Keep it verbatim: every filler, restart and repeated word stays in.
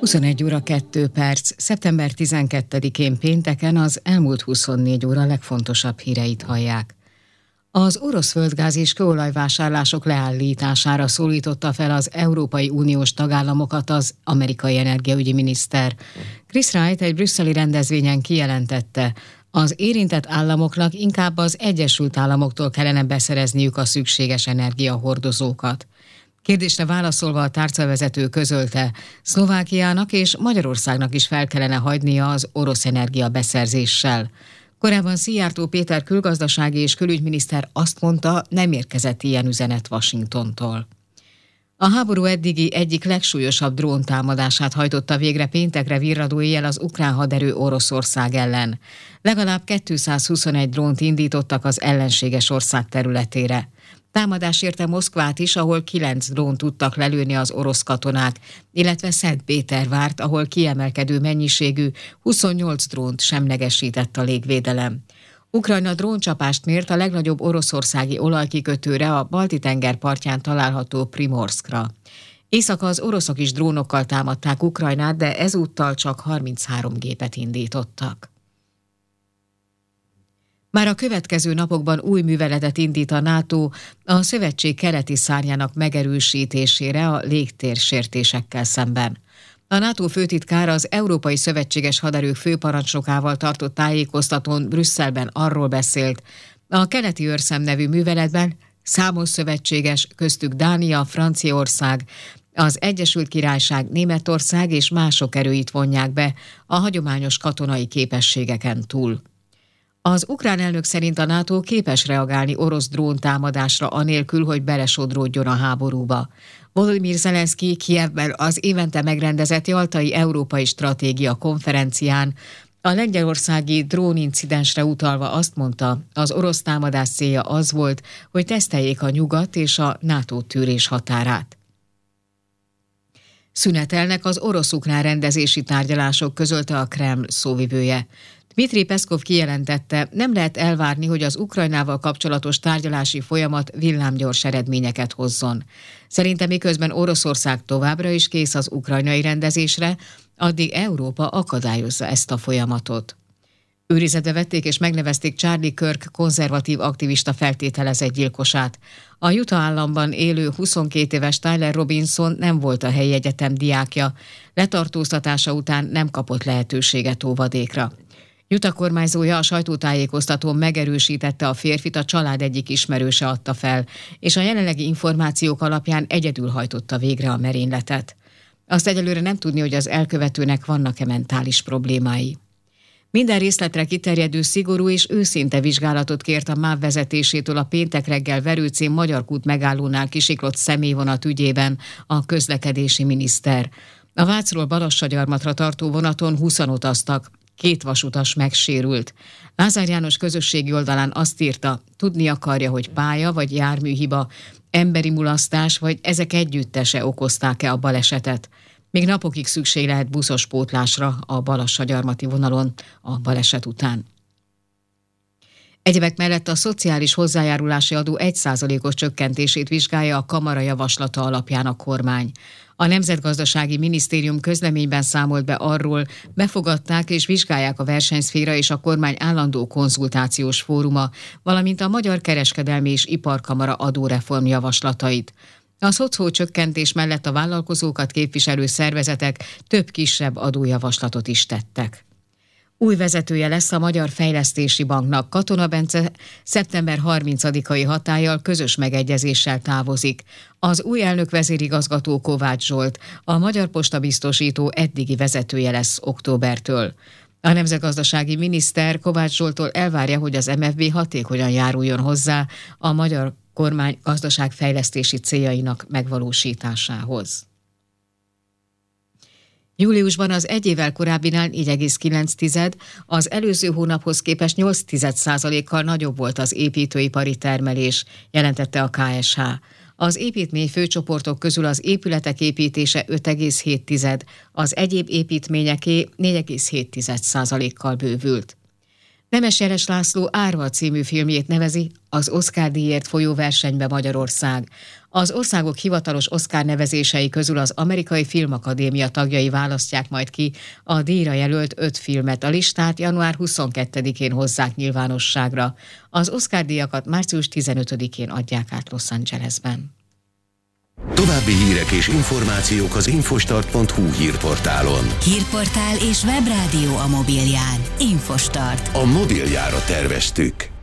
huszonegy óra kettő perc, szeptember tizenkettedikén pénteken az elmúlt huszonnégy óra legfontosabb híreit hallják. Az orosz földgáz és kőolajvásárlások leállítására szólította fel az Európai Uniós tagállamokat az amerikai energiaügyi miniszter. Chris Wright egy brüsszeli rendezvényen kijelentette, az érintett államoknak inkább az Egyesült Államoktól kellene beszerezniük a szükséges energiahordozókat. Kérdésre válaszolva a tárcavezető közölte, Szlovákiának és Magyarországnak is fel kellene hagynia az orosz energia beszerzéssel. Korábban Szijjártó Péter külgazdasági és külügyminiszter azt mondta, nem érkezett ilyen üzenet Washingtontól. A háború eddigi egyik legsúlyosabb dróntámadását hajtotta végre péntekre virradó éjjel az ukrán haderő Oroszország ellen. Legalább kétszázhuszonegy drónt indítottak az ellenséges ország területére. Támadás érte Moszkvát is, ahol kilenc drón tudtak lelőni az orosz katonák, illetve Szentpétervárt, ahol kiemelkedő mennyiségű huszonnyolc drónt semlegesített a légvédelem. Ukrajna dróncsapást mért a legnagyobb oroszországi olajkikötőre, a Balti-tenger partján található Primorskra. Éjszaka az oroszok is drónokkal támadták Ukrajnát, de ezúttal csak harminchárom gépet indítottak. Már a következő napokban új műveletet indít a NATO a szövetség keleti szárnyának megerősítésére a légtérsértésekkel szemben. A NATO főtitkár az Európai Szövetséges Haderők főparancsnokával tartott tájékoztatón Brüsszelben arról beszélt, a keleti őrszem nevű műveletben számos szövetséges, köztük Dánia, Franciaország, az Egyesült Királyság, Németország és mások erőit vonják be a hagyományos katonai képességeken túl. Az ukrán elnök szerint a NATO képes reagálni orosz dróntámadásra anélkül, hogy belesodródjon a háborúba. Volodymyr Zelenszky Kijevben az évente megrendezett Jaltai Európai Stratégia konferencián a lengyelországi drónincidensre utalva azt mondta, az orosz támadás célja az volt, hogy teszteljék a nyugat és a NATO tűrés határát. Szünetelnek az orosz-ukrán rendezési tárgyalások, közölte a Kreml szóvivője. Dmitri Peszkov kijelentette, nem lehet elvárni, hogy az Ukrajnával kapcsolatos tárgyalási folyamat villámgyors eredményeket hozzon. Szerintem miközben Oroszország továbbra is kész az ukrajnai rendezésre, addig Európa akadályozza ezt a folyamatot. Őrizetbe vették és megnevezték Charlie Kirk konzervatív aktivista feltételezett gyilkosát. A Utah államban élő huszonkét éves Tyler Robinson nem volt a helyi egyetem diákja. Letartóztatása után nem kapott lehetőséget óvadékra. Utah kormányzója a sajtótájékoztatón megerősítette, a férfit a család egyik ismerőse adta fel, és a jelenlegi információk alapján egyedül hajtotta végre a merényletet. Azt egyelőre nem tudni, hogy az elkövetőnek vannak-e mentális problémái. Minden részletre kiterjedő, szigorú és őszinte vizsgálatot kért a MÁV vezetésétől a péntek reggel Verőcén Magyar Kút megállónál kisiklott személyvonat ügyében a közlekedési miniszter. A Vácról Balassagyarmatra tartó vonaton húszan utaztak. Két vasutas megsérült. Lázár János közösségi oldalán azt írta, tudni akarja, hogy pálya vagy járműhiba, emberi mulasztás vagy ezek együttese okozták-e a balesetet. Még napokig szükség lehet buszos pótlásra a Balassagyarmati vonalon a baleset után. Egyebek mellett a szociális hozzájárulási adó egy százalékos csökkentését vizsgálja a kamara javaslata alapján a kormány. A Nemzetgazdasági Minisztérium közleményben számolt be arról, befogadták és vizsgálják a versenyszféra és a kormány állandó konzultációs fóruma, valamint a Magyar Kereskedelmi és Iparkamara adóreform javaslatait. A szocó csökkentés mellett a vállalkozókat képviselő szervezetek több kisebb adójavaslatot is tettek. Új vezetője lesz a Magyar Fejlesztési Banknak. Katona Bence szeptember harmincadikai hatállyal közös megegyezéssel távozik. Az új elnök vezérigazgató Kovács Zsolt, a Magyar Posta biztosító eddigi vezetője lesz októbertől. A nemzetgazdasági miniszter Kovács Zsolttól elvárja, hogy az em ef bé hatékonyan járuljon hozzá a magyar kormány gazdaságfejlesztési céljainak megvalósításához. Júliusban az egy évvel korábbinál négy egész kilenc, az előző hónaphoz képest nyolc százalékkal nagyobb volt az építőipari termelés, jelentette a ká es há. Az építmény főcsoportok közül az épületek építése öt egész hét, az egyéb építményeké négy egész hét százalékkal bővült. Nemes Jeles László Árva című filmjét nevezi az Oscar-díjért folyó versenybe Magyarország. Az országok hivatalos Oscar nevezései közül az Amerikai Filmakadémia tagjai választják majd ki a díjra jelölt öt filmet. A listát január huszonkettedikén hozzák nyilvánosságra. Az Oscar-díjakat március tizenötödikén adják át Los Angelesben. További hírek és információk az infostart pont hu hírportálon. Hírportál és webrádió a mobilján. Infostart. A mobiljára terveztük.